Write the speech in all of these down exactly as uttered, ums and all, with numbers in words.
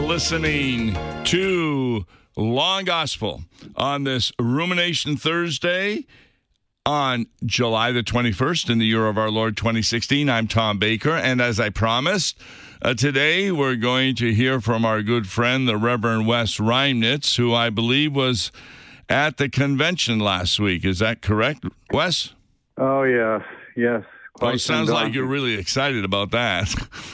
listening to Long Gospel on this Rumination Thursday on July the twenty-first in the year of our Lord twenty sixteen. I'm Tom Baker, and as I promised, uh, today we're going to hear from our good friend, the Reverend Wes Reimnitz, who I believe was at the convention last week. Is that correct, Wes? Oh, yes, yes. Well, it sounds like you're really excited about that.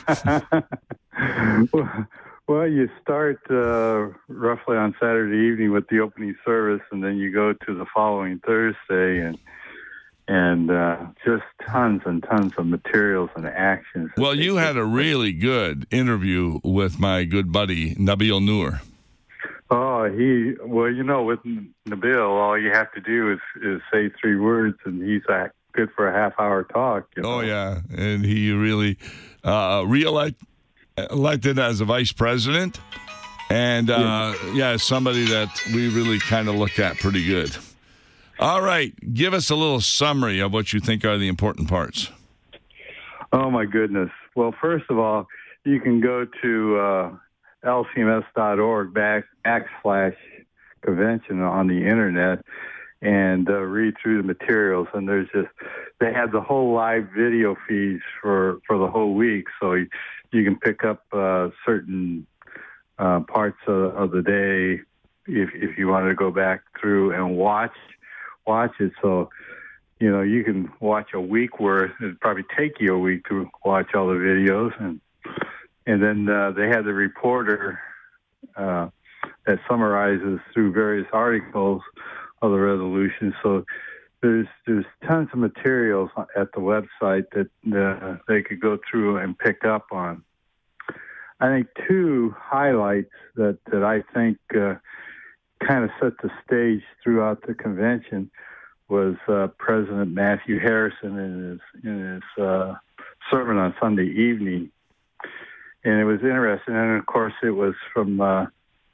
well, well, you start uh, roughly on Saturday evening with the opening service, and then you go to the following Thursday, and and uh, just tons and tons of materials and actions. Well, you had a really good interview with my good buddy, Nabil Noor. Oh, he, well, you know, with Nabil, all you have to do is, is say three words, and he's uh, good for a half-hour talk. You know? Oh, yeah, and he really uh, re-elected elected as a vice president, and, uh, yeah. yeah, somebody that we really kind of look at pretty good. All right, give us a little summary of what you think are the important parts. Oh, my goodness. Well, first of all, you can go to uh, L C M S dot org back, backslash convention on the internet and uh, read through the materials. And there's just, they have the whole live video feeds for, for the whole week. So you, you can pick up uh, certain uh, parts of, of the day if if you wanted to go back through and watch watch it. So, you know, you can watch a week worth. It'd probably take you a week to watch all the videos. And and then uh, they have the reporter uh, that summarizes through various articles of the resolution. So there's there's tons of materials at the website that uh, they could go through and pick up on. I think two highlights that, that I think uh, kind of set the stage throughout the convention was uh, President Matthew Harrison in his in his uh, sermon on Sunday evening, and it was interesting. And of course, it was from uh,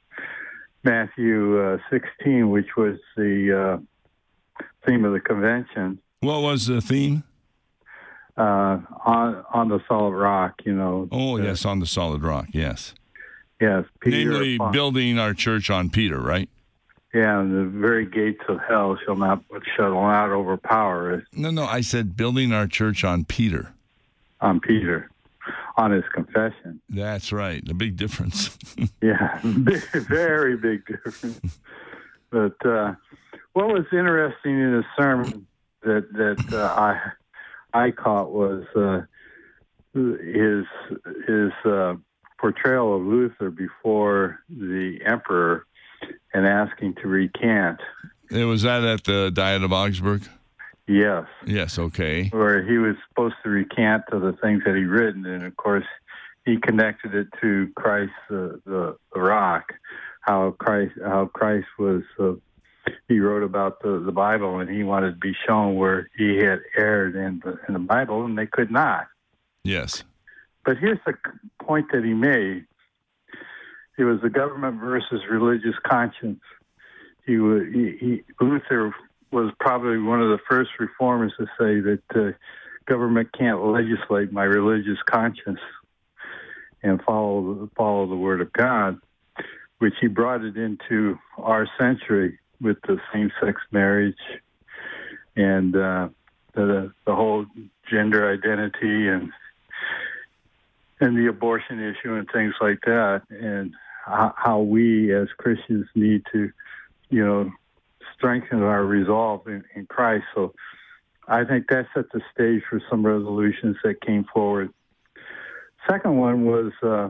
Matthew uh, sixteen, which was the uh, theme of the convention. What was the theme? Uh, on on the solid rock, you know. Oh, uh, yes, on the solid rock, yes. Yes. Peter Namely, upon, building our church on Peter, right? Yeah, and the very gates of hell shall not shall not overpower us. No, no, I said building our church on Peter. On Peter, on his confession. That's right, a big difference. Yeah, very big difference. But uh, what was interesting in the sermon that, that uh, I... I caught was uh, his his uh, portrayal of Luther before the emperor and asking to recant. It was that at the Diet of Augsburg? Yes. Yes, okay. Where he was supposed to recant to the things that he'd written, and of course he connected it to Christ, uh, the the rock, how Christ how Christ was. Uh, He wrote about the, the Bible, and he wanted to be shown where he had erred in the, in the Bible, and they could not. Yes. But here's the point that he made. It was the government versus religious conscience. He, he, he Luther was probably one of the first reformers to say that uh, government can't legislate my religious conscience and follow follow the Word of God, which he brought it into our century with the same-sex marriage and uh, the the whole gender identity and and the abortion issue and things like that, and how we as Christians need to, you know, strengthen our resolve in, in Christ. So I think that set the stage for some resolutions that came forward. Second one was uh,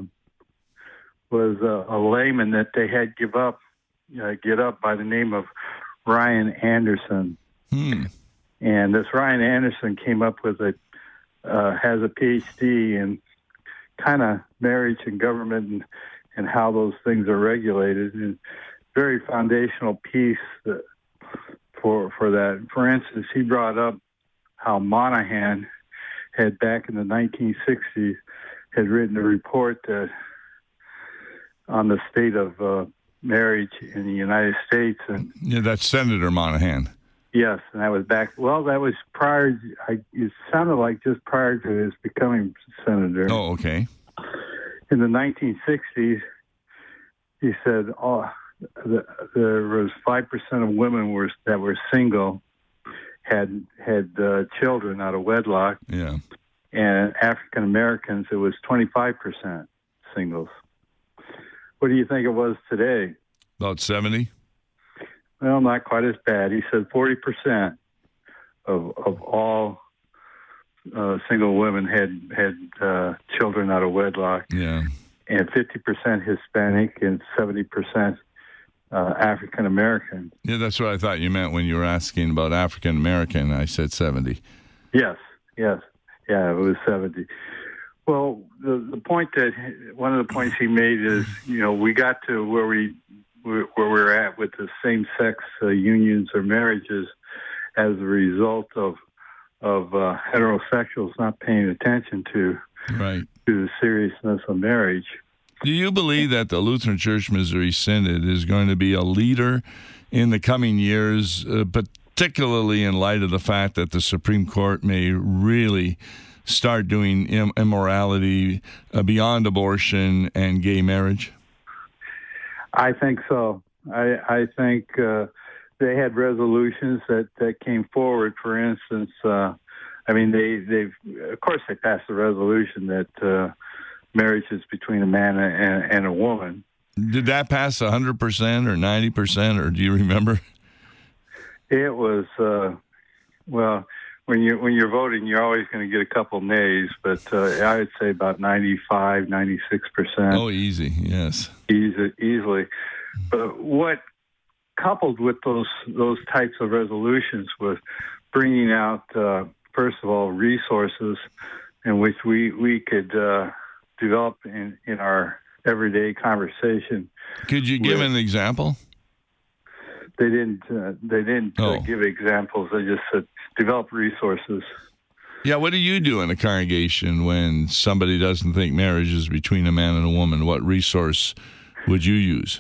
was uh, a layman that they had give up. Uh, get up by the name of Ryan Anderson. Hmm. And this Ryan Anderson came up with a, uh, has a P H D in kind of marriage and government and, and how those things are regulated, and very foundational piece that, for, for that. For instance, he brought up how Monahan had back in the nineteen sixties had written a report that on the state of uh, marriage in the United States. And yeah, that's Senator Monahan. Yes, and that was back, well, that was prior, I, it sounded like just prior to his becoming senator. Oh, okay. In the nineteen sixties, he said, oh, the, there was five percent of women were that were single had had uh, children out of wedlock. Yeah. And African Americans, it was twenty-five percent singles. What do you think it was today? About seventy? Well, not quite as bad. He said forty percent of of all uh, single women had had uh, children out of wedlock. Yeah. And fifty percent Hispanic and seventy percent uh, African American. Yeah, that's what I thought you meant when you were asking about African American. I said seventy. Yes, yes. Yeah, it was seventy. Well, the the point that one of the points he made is, you know, we got to where we where we're at with the same-sex uh, unions or marriages as a result of of uh, heterosexuals not paying attention to right to the seriousness of marriage. Do you believe that the Lutheran Church Missouri Synod is going to be a leader in the coming years, uh, particularly in light of the fact that the Supreme Court may really start doing Im- immorality uh, beyond abortion and gay marriage? I think so. I, I think uh, they had resolutions that, that came forward. For instance, uh, I mean, they, they've, of course, they passed a resolution that uh, marriage is between a man and, and a woman. Did that pass one hundred percent or ninety percent, or do you remember? It was, uh, well, when you when you're voting, you're always going to get a couple nays, but uh, I would say about ninety-five, ninety-six percent. Oh, easy, yes, easy, easily. But what coupled with those those types of resolutions was bringing out, uh, first of all, resources in which we we could uh, develop in, in our everyday conversation. Could you give with, an example? They didn't. Uh, they didn't uh, oh. give examples. They just said develop resources. Yeah, what do you do in a congregation when somebody doesn't think marriage is between a man and a woman? What resource would you use?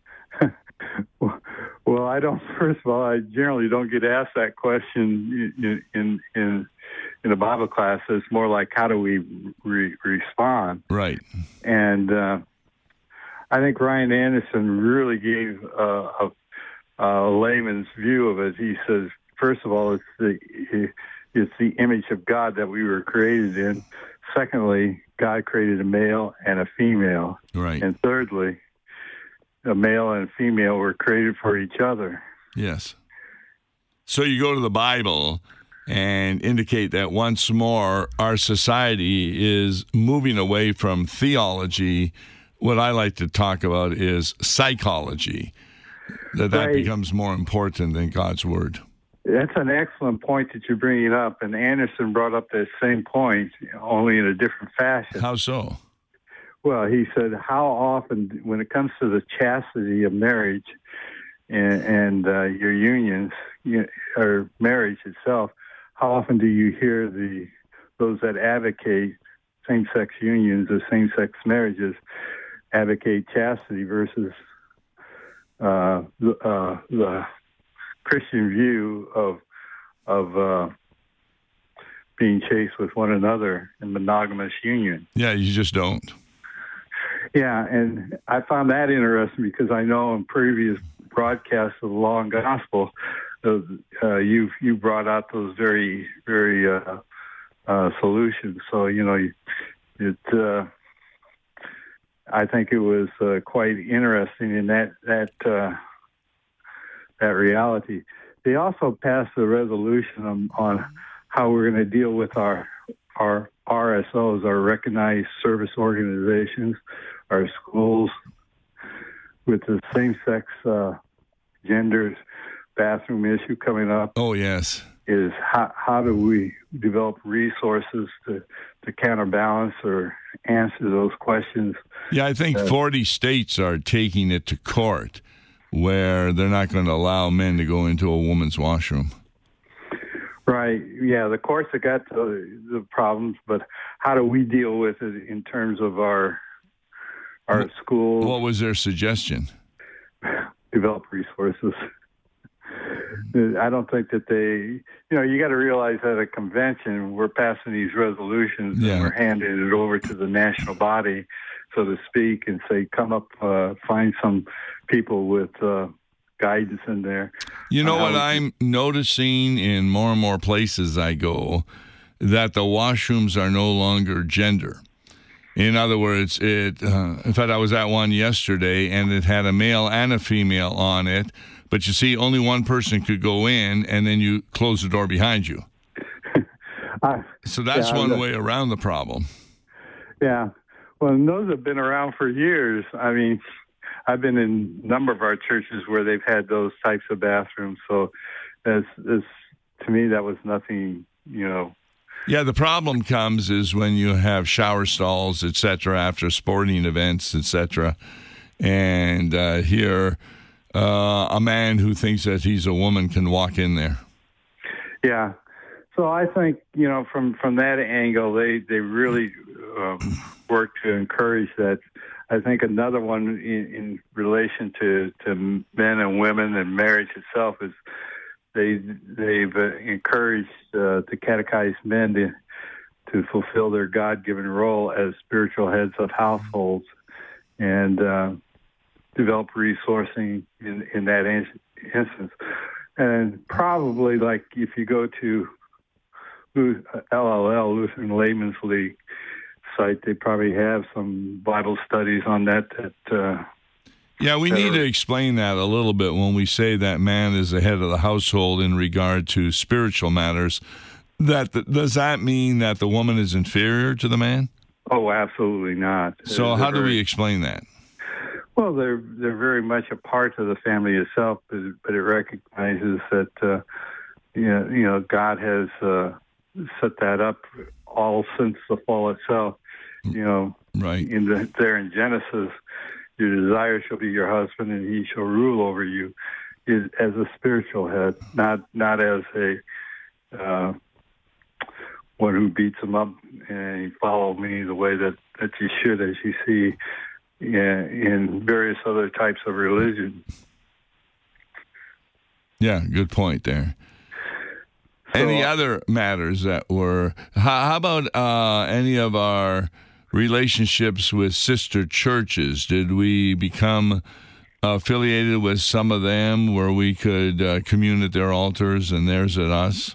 Well, I don't. First of all, I generally don't get asked that question in in in, in a Bible class. It's more like, how do we re- respond? Right. And uh, I think Ryan Anderson really gave uh, a a layman's view of it. He says, first of all, it's the it's the image of God that we were created in. Secondly, God created a male and a female. Right. And thirdly, a male and a female were created for each other. Yes. So you go to the Bible and indicate that once more our society is moving away from theology. What I like to talk about is psychology. That that right. becomes more important than God's word. That's an excellent point that you're bringing up, and Anderson brought up that same point, only in a different fashion. How so? Well, he said, how often, when it comes to the chastity of marriage and, and uh, your unions, you, or marriage itself, how often do you hear the those that advocate same-sex unions or same-sex marriages advocate chastity versus Uh, the, uh, the Christian view of of uh, being chaste with one another in monogamous union? Yeah, you just don't. Yeah, and I found that interesting because I know in previous broadcasts of the Law and Gospel, uh, uh, you you brought out those very very uh, uh, solutions. So you know, it. Uh, I think it was uh, quite interesting in that that uh, that reality. They also passed a resolution on, on how we're going to deal with our our R S Os, our recognized service organizations, our schools, with the same-sex uh, genders bathroom issue coming up. Oh, yes. Is how, how do we develop resources to, to counterbalance or answer those questions? Yeah, I think uh, forty states are taking it to court where they're not going to allow men to go into a woman's washroom. Right. Yeah, the courts have got the, the problems, but how do we deal with it in terms of our our what, schools? What was their suggestion? Develop resources. I don't think that they, you know, you got to realize at a convention, we're passing these resolutions yeah. and we're handing it over to the national body. so to speak, and say, come up, uh, find some people with uh, guidance in there. You know uh, what I'm noticing in more and more places I go, that the washrooms are no longer gender. In other words, it. Uh, in fact, I was at one yesterday, and it had a male and a female on it. But you see, only one person could go in, and then you close the door behind you. I, so that's yeah, one the, way around the problem. Yeah. Well, and those have been around for years. I mean, I've been in a number of our churches where they've had those types of bathrooms. So, as, as to me, that was nothing, you know. Yeah, the problem comes is when you have shower stalls, et cetera, after sporting events, et cetera. And uh, here, uh, a man who thinks that he's a woman can walk in there. Yeah. So I think, you know, from, from that angle, they, they really um, work to encourage that. I think another one in, in relation to, to men and women and marriage itself is they, they've uh, encouraged uh, the catechized men to, to fulfill their God-given role as spiritual heads of households and uh, develop resourcing in, in that in- instance. And probably, like, if you go to L L L, Lutheran Layman's League site, they probably have some Bible studies on that. that uh, yeah, we that need are, to explain that a little bit when we say that man is the head of the household in regard to spiritual matters. That Does that mean that the woman is inferior to the man? Oh, absolutely not. So they're how do very, we explain that? Well, they're they're very much a part of the family itself, but, but it recognizes that uh, you know, you know God has uh, set that up all since the fall itself. You know, right in the, there in Genesis, your desire shall be your husband, and he shall rule over you, is as a spiritual head, not not as a uh, one who beats him up and you follow me the way that, that you should, as you see yeah, in various other types of religion. Yeah, good point there. So, any other matters that were, how, how about uh, any of our relationships with sister churches? Did we become affiliated with some of them where we could uh, commune at their altars and theirs at us?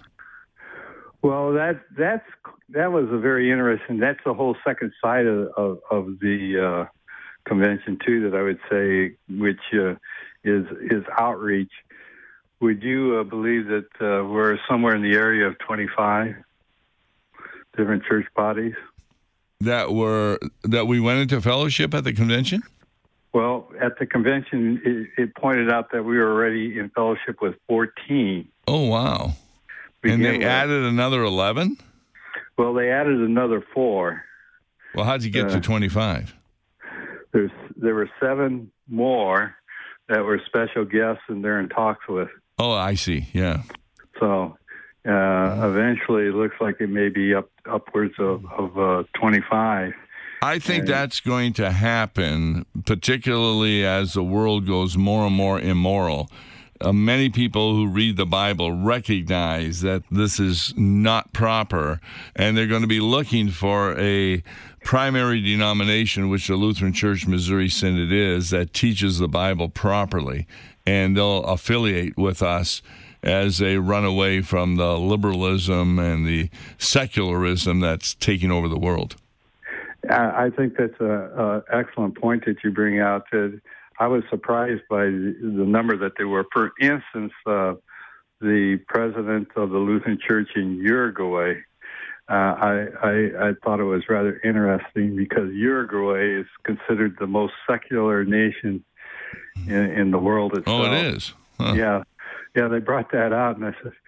Well, that that's that was a very interesting, that's the whole second side of, of, of the uh, convention, too, that I would say, which uh, is is outreach. Would you uh, believe that uh, we're somewhere in the area of twenty-five different church bodies that were that we went into fellowship at the convention? Well, at the convention, it, it pointed out that we were already in fellowship with fourteen. Oh, wow. And they with. added another eleven? Well, they added another four. Well, how'd you get uh, to twenty-five? There's There were seven more that were special guests and they're in talks with. Oh, I see. Yeah. So uh, eventually it looks like it may be up upwards of, of uh, twenty-five. I think and, that's going to happen, particularly as the world goes more and more immoral. Uh, many people who read the Bible recognize that this is not proper, and they're going to be looking for a primary denomination, which the Lutheran Church Missouri Synod is, that teaches the Bible properly, and they'll affiliate with us as they run away from the liberalism and the secularism that's taking over the world. I think that's an excellent point that you bring out. That I was surprised by the number that there were. For instance, uh, the president of the Lutheran Church in Uruguay, uh, I, I, I thought it was rather interesting because Uruguay is considered the most secular nation in, in the world itself. Oh, it is? Huh. Yeah. Yeah, they brought that out, and I said,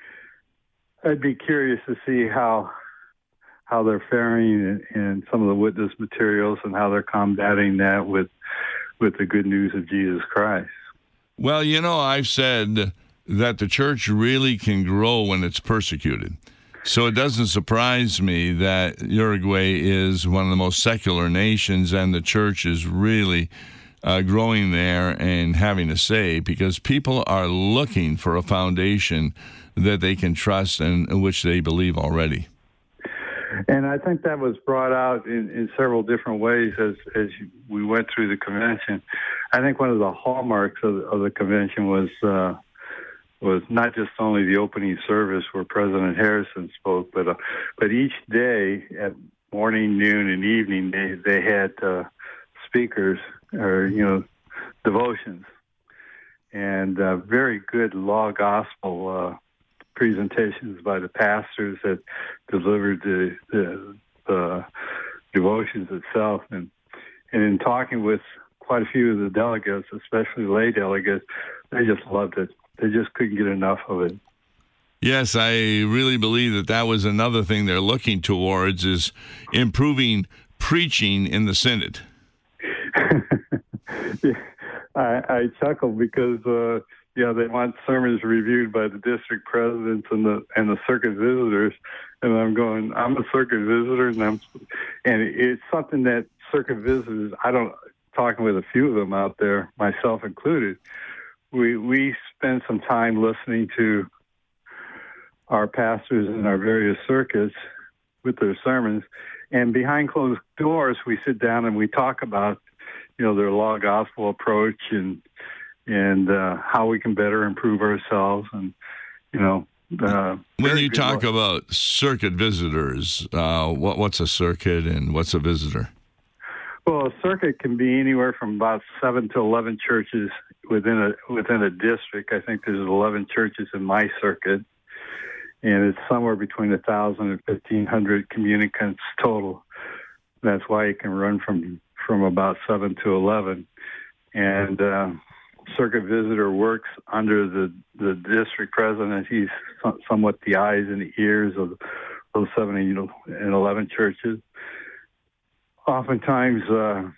I'd be curious to see how how they're faring in, in some of the witness materials and how they're combating that with with the good news of Jesus Christ. Well, you know, I've said that the church really can grow when it's persecuted. So it doesn't surprise me that Uruguay is one of the most secular nations and the church is really uh, growing there and having a say, because people are looking for a foundation that they can trust and in which they believe already. And I think that was brought out in, in several different ways as as we went through the convention. I think one of the hallmarks of, of the convention was uh, was not just only the opening service where President Harrison spoke, but uh, but each day at morning, noon, and evening they they had uh, speakers or you know devotions and uh, very good law gospel uh, presentations by the pastors that delivered the, the, the devotions itself. And, and in talking with quite a few of the delegates, especially lay delegates, they just loved it. They just couldn't get enough of it. Yes, I really believe that that was another thing they're looking towards is improving preaching in the Synod. yeah, I, I chuckle because uh, yeah, they want sermons reviewed by the district presidents and the and the circuit visitors, and I'm going. I'm a circuit visitor, and I'm, and it's something that circuit visitors. I don't talking with a few of them out there, myself included. We we spend some time listening to our pastors in our various circuits with their sermons, and behind closed doors, we sit down and we talk about, you know, their law gospel approach and and uh, how we can better improve ourselves. And, you know, uh, when you talk law. about circuit visitors, uh, what what's a circuit and what's a visitor? Well, a circuit can be anywhere from about seven to eleven churches within a within a district. I think there's eleven churches in my circuit, and it's somewhere between a thousand and fifteen hundred communicants total. That's why it can run from from about seven to eleven, and uh, circuit visitor works under the the district president. He's somewhat the eyes and the ears of those seven and eleven churches. Oftentimes, uh,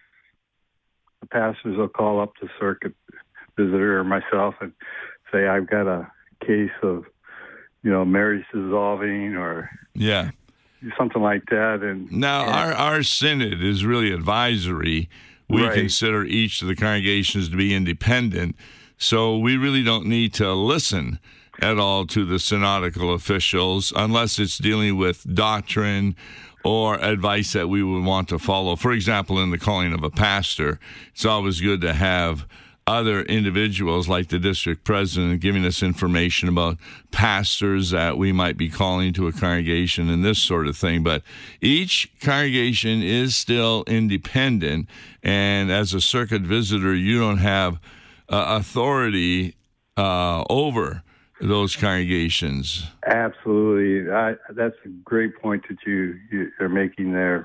the pastors will call up the circuit visitor or myself and say, "I've got a case of, you know, marriage dissolving," or yeah, something like that. And now and, our our synod is really advisory. We right. consider each of the congregations to be independent, so we really don't need to listen at all to the synodical officials unless it's dealing with doctrine or advice that we would want to follow. For example, in the calling of a pastor, it's always good to have other individuals like the district president giving us information about pastors that we might be calling to a congregation and this sort of thing. But each congregation is still independent, and as a circuit visitor, you don't have uh, authority uh, over those congregations. Absolutely. I, that's a great point that you, you are making there.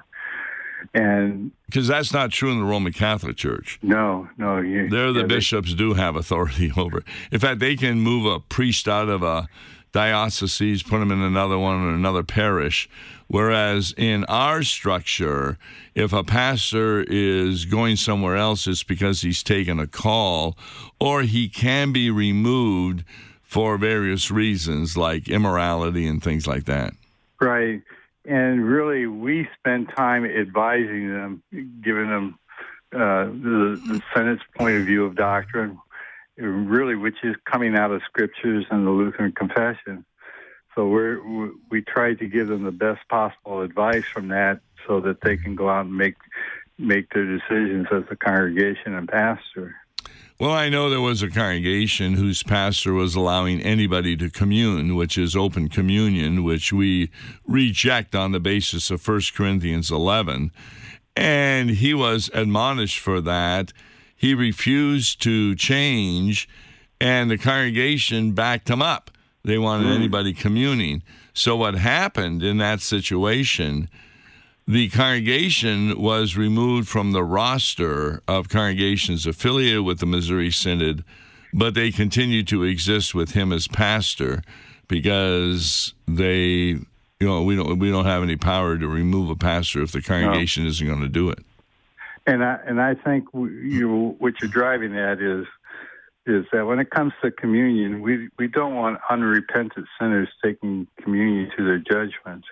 And because that's not true in the Roman Catholic Church. No, no. You, there the yeah, bishops they, do have authority over. In fact, they can move a priest out of a diocese, put him in another one in another parish. Whereas in our structure, if a pastor is going somewhere else, it's because he's taken a call, or he can be removed for various reasons like immorality and things like that. Right. And really, we spend time advising them, giving them uh, the, the Senate's point of view of doctrine, really, which is coming out of scriptures and the Lutheran Confession. So we're, we try to give them the best possible advice from that so that they can go out and make make their decisions as a congregation and pastor. Well, I know there was a congregation whose pastor was allowing anybody to commune, which is open communion, which we reject on the basis of First Corinthians eleven. And he was admonished for that. He refused to change, and the congregation backed him up. They wanted mm. anybody communing. So what happened in that situation, the congregation was removed from the roster of congregations affiliated with the Missouri Synod, but they continued to exist with him as pastor because they, you know, we don't we don't have any power to remove a pastor if the congregation no. isn't going to do it. And I and I think you what you're driving at is is that when it comes to communion, we we don't want unrepentant sinners taking communion to their judgment.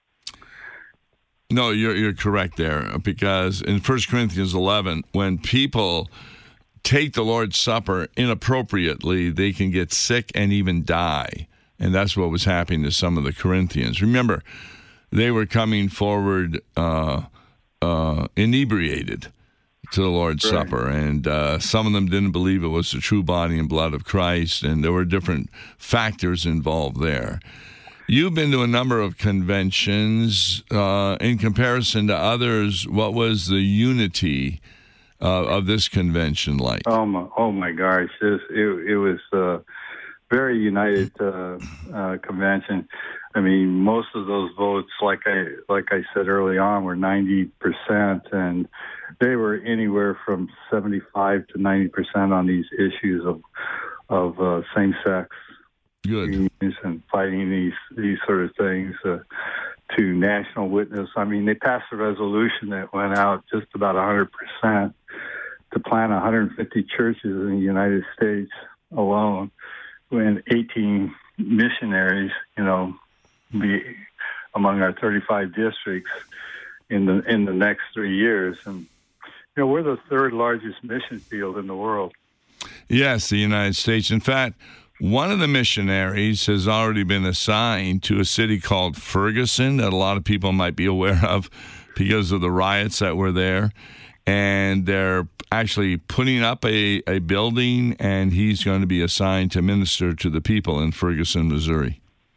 No, you're you're correct there, because in First Corinthians eleven, when people take the Lord's Supper inappropriately, they can get sick and even die. And that's what was happening to some of the Corinthians. Remember, they were coming forward uh, uh, inebriated to the Lord's Right. Supper, and uh, some of them didn't believe it was the true body and blood of Christ, and there were different factors involved there. You've been to a number of conventions. Uh, in comparison to others, what was the unity uh, of this convention like? Oh my, oh my gosh, this it, it was a very united uh, uh, convention. I mean, most of those votes, like I like I said early on, were ninety percent, and they were anywhere from seventy-five to ninety percent on these issues of of uh, same-sex Good. unions and fighting these these sort of things uh, to national witness. I mean, they passed a resolution that went out just about one hundred percent to plant one hundred fifty churches in the United States alone, when eighteen missionaries, you know, be among our thirty-five districts in the in the next three years. And you know, we're the third largest mission field in the world. Yes, the United States. In fact, one of the missionaries has already been assigned to a city called Ferguson that a lot of people might be aware of because of the riots that were there. And they're actually putting up a, a building, and he's going to be assigned to minister to the people in Ferguson, Missouri.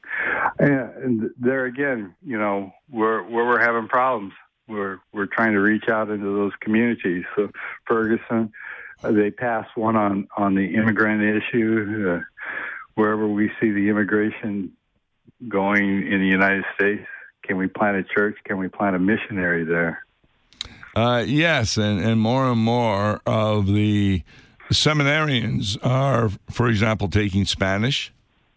And there again, you know, where where we're having problems, we're we're trying to reach out into those communities. So Ferguson, uh, they passed one on, on the immigrant issue. Uh, wherever we see the immigration going in the United States, can we plant a church? Can we plant a missionary there? Uh, yes, and, and more and more of the seminarians are, for example, taking Spanish.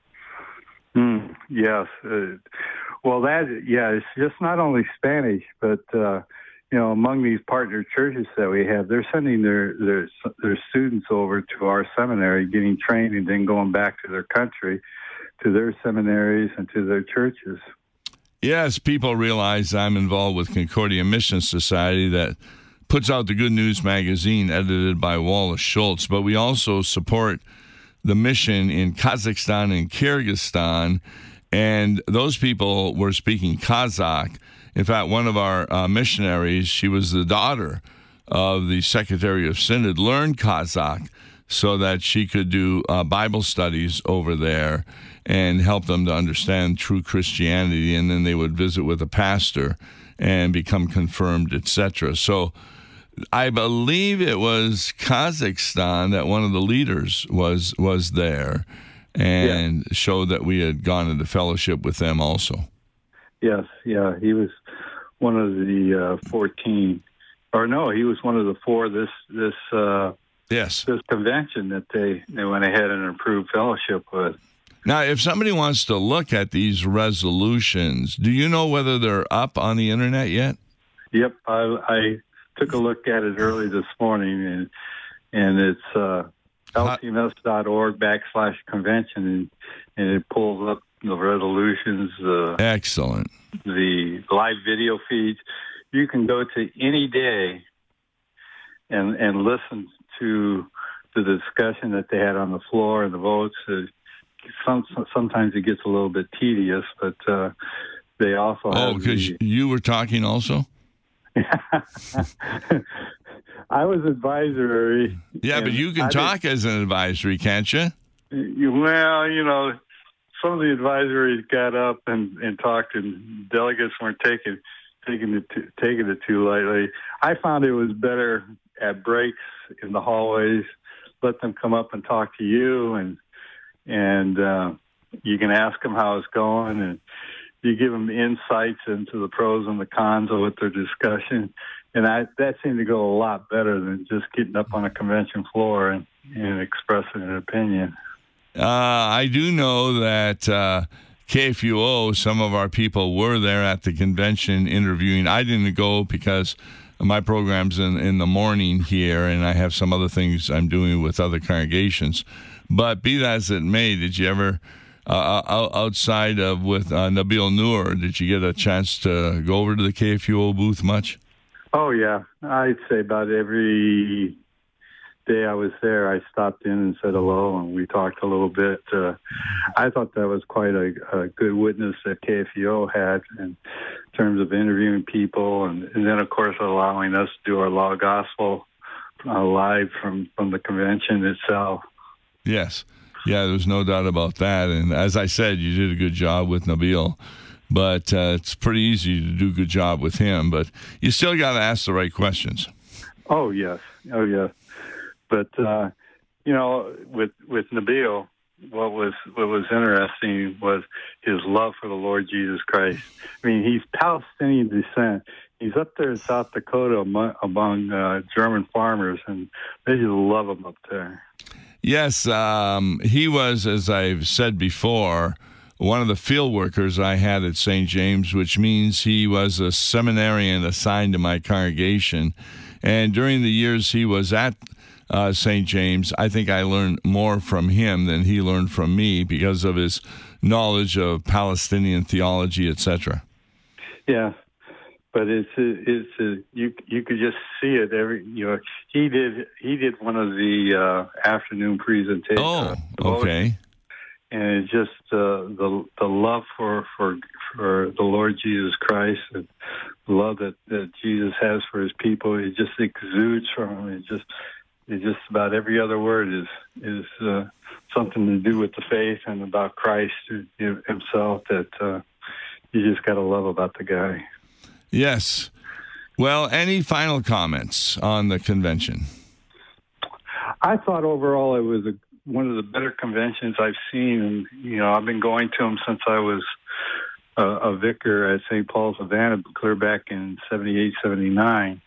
Mm, yes. Uh, well, that, yeah, it's just not only Spanish, but, uh, you know, among these partner churches that we have, they're sending their, their, their students over to our seminary, getting trained, and then going back to their country, to their seminaries and to their churches. Yes, people realize I'm involved with Concordia Mission Society that puts out the Good News magazine edited by Wallace Schultz, but we also support the mission in Kazakhstan and Kyrgyzstan, and those people were speaking Kazakh. In fact, one of our uh, missionaries, she was the daughter of the Secretary of Synod, learned Kazakh so that she could do uh, Bible studies over there and help them to understand true Christianity, and then they would visit with a pastor and become confirmed, et cetera. So I believe it was Kazakhstan that one of the leaders was was there and yeah. showed that we had gone into fellowship with them also. Yes, yeah, he was one of the uh, fourteen, or no, he was one of the four this this uh, yes this convention that they, they went ahead and approved fellowship with. Now, if somebody wants to look at these resolutions, do you know whether they're up on the internet yet? Yep, I, I took a look at it early this morning, and and it's uh, L C M S dot org backslash convention, and, and it pulls up the resolutions. Uh, Excellent. The live video feeds. You can go to any day and and listen to the discussion that they had on the floor and the votes. Uh, Some, sometimes it gets a little bit tedious, but uh, they also have... Oh, because the... you were talking also? I was advisory. Yeah, but you can I talk as an advisory, can't you? you? Well, you know, some of the advisories got up and, and talked, and delegates weren't taking taking it too, taking it too lightly. I found it was better at breaks in the hallways. Let them come up and talk to you, and and uh, you can ask them how it's going, and you give them insights into the pros and the cons of what their discussion. And I, that seemed to go a lot better than just getting up on a convention floor and, and expressing an opinion. Uh, I do know that uh, K F U O, some of our people were there at the convention interviewing. I didn't go because my program's in, in the morning here, and I have some other things I'm doing with other congregations. But be that as it may, did you ever, uh, outside of with uh, Nabil Noor, did you get a chance to go over to the K F U O booth much? Oh, yeah. I'd say about every day I was there, I stopped in and said hello, and we talked a little bit. Uh, I thought that was quite a, a good witness that K F U O had, and terms of interviewing people, and, and then, of course, allowing us to do our Law Gospel uh, live from, from the convention itself. Yes. Yeah, there's no doubt about that. And as I said, you did a good job with Nabil, but uh, it's pretty easy to do a good job with him. But you still got to ask the right questions. Oh, yes. Oh, yes. But, uh, you know, with with Nabil, what was what was interesting was his love for the Lord Jesus Christ. I mean, he's Palestinian descent. He's up there in South Dakota among, among uh, German farmers, and they just love him up there. Yes, um, he was, as I've said before, one of the field workers I had at Saint James, which means he was a seminarian assigned to my congregation. And during the years he was at uh, Saint James, I think I learned more from him than he learned from me because of his knowledge of Palestinian theology, et cetera. Yeah. But it's a, it's a, you you could just see it every you know he did he did one of the uh, afternoon presentations. Oh, okay. And it's just uh, the the love for, for for the Lord Jesus Christ, and the love that, that Jesus has for His people. It just exudes from him. It just it just about every other word is is uh, something to do with the faith and about Christ Himself that uh, you just got to love about the guy. Yes. Well, any final comments on the convention? I thought overall it was a, one of the better conventions I've seen. And, you know, I've been going to them since I was a, a vicar at Saint Paul, Savannah, clear back in seventy-eight, seventy-nine.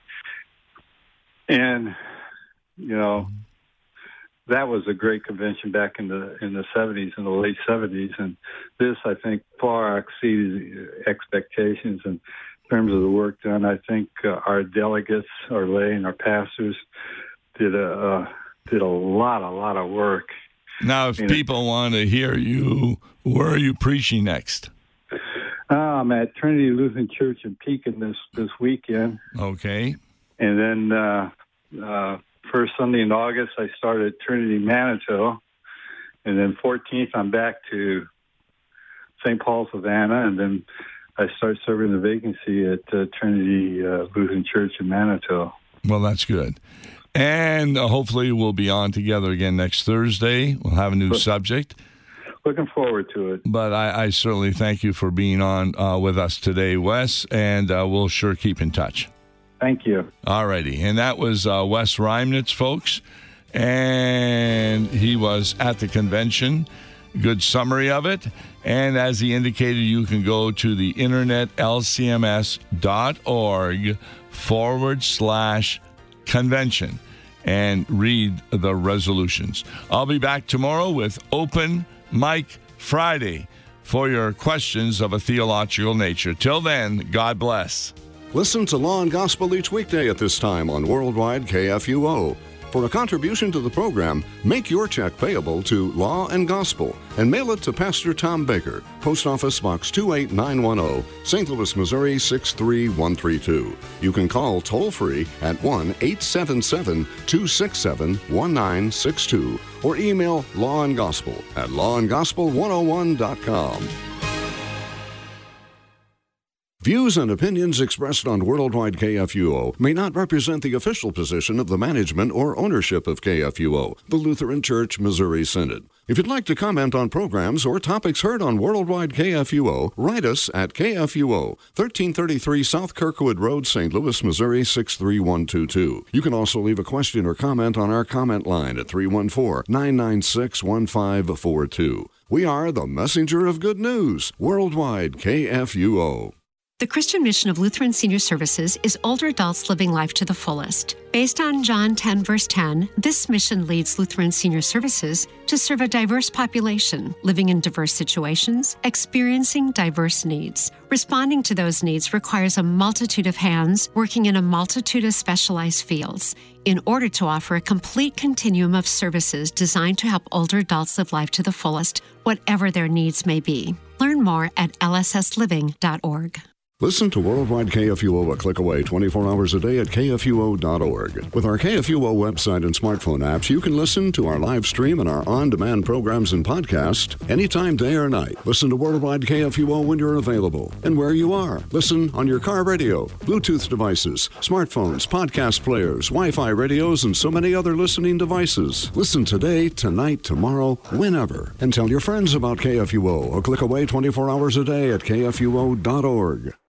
And, you know, that was a great convention back in the in the seventies, in the late seventies. And this, I think, far exceeded expectations. And in terms of the work done, I think uh, our delegates, our lay, and our pastors did a uh, did a lot, a lot of work. Now, if you people know, want to hear you, where are you preaching next? Uh, I'm at Trinity Lutheran Church in Pekin this this weekend. Okay. And then uh, uh, first Sunday in August, I start at Trinity Manitou, and then fourteenth, I'm back to Saint Paul, Savannah, and then I start serving the vacancy at uh, Trinity uh, Lutheran Church in Manitou. Well, that's good. And uh, hopefully we'll be on together again next Thursday. We'll have a new Look, subject. Looking forward to it. But I, I certainly thank you for being on uh, with us today, Wes, and uh, we'll sure keep in touch. Thank you. All righty. And that was uh, Wes Reimnitz, folks. And he was at the convention. Good summary of it. And as he indicated, you can go to the internet, L C M S dot org forward slash convention, and read the resolutions. I'll be back tomorrow with Open Mic Friday for your questions of a theological nature. Till then, God bless. Listen to Law and Gospel each weekday at this time on Worldwide K F U O. For a contribution to the program, make your check payable to Law and Gospel and mail it to Pastor Tom Baker, Post Office Box two eight nine one zero, Saint Louis, Missouri six three one three two. You can call toll-free at one eight seven seven, two six seven, one nine six two or email Law and Gospel at law and gospel one oh one dot com. Views and opinions expressed on Worldwide K F U O may not represent the official position of the management or ownership of K F U O, the Lutheran Church Missouri Synod. If you'd like to comment on programs or topics heard on Worldwide K F U O, write us at K F U O, thirteen thirty-three South Kirkwood Road, Saint Louis, Missouri six three one two two. You can also leave a question or comment on our comment line at three one four, nine nine six, one five four two. We are the messenger of good news, Worldwide K F U O. The Christian mission of Lutheran Senior Services is older adults living life to the fullest. Based on John ten, verse ten, this mission leads Lutheran Senior Services to serve a diverse population, living in diverse situations, experiencing diverse needs. Responding to those needs requires a multitude of hands working in a multitude of specialized fields in order to offer a complete continuum of services designed to help older adults live life to the fullest, whatever their needs may be. Learn more at L S S living dot org. Listen to Worldwide K F U O a click away twenty-four hours a day at K F U O dot org. With our K F U O website and smartphone apps, you can listen to our live stream and our on-demand programs and podcasts anytime, day or night. Listen to Worldwide K F U O when you're available and where you are. Listen on your car radio, Bluetooth devices, smartphones, podcast players, Wi-Fi radios, and so many other listening devices. Listen today, tonight, tomorrow, whenever. And tell your friends about K F U O a click away twenty-four hours a day at K F U O dot org.